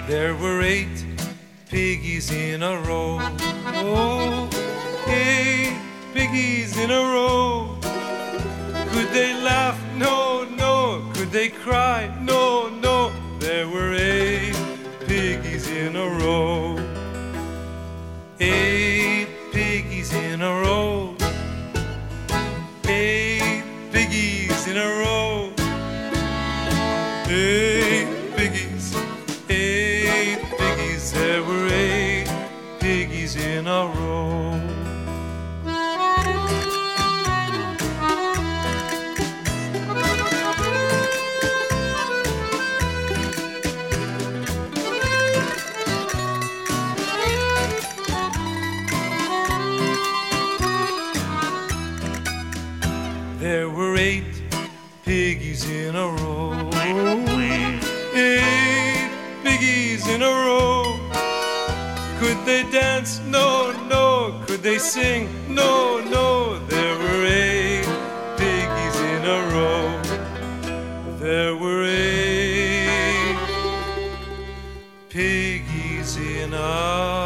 There were 8 piggies in a row. Oh, 8 piggies in a row. Could they laugh? No, no. Could they cry? No, no. There were 8 piggies in a row. 8 piggies in a row. 8 piggies in a row. 8 piggies, 8 piggies. There were 8 piggies in a row. There were 8 piggies in a row. 8 piggies in a row. Could they dance? No, no. Could they sing? No, no. There were 8 piggies in a row. There were 8 piggies in a row.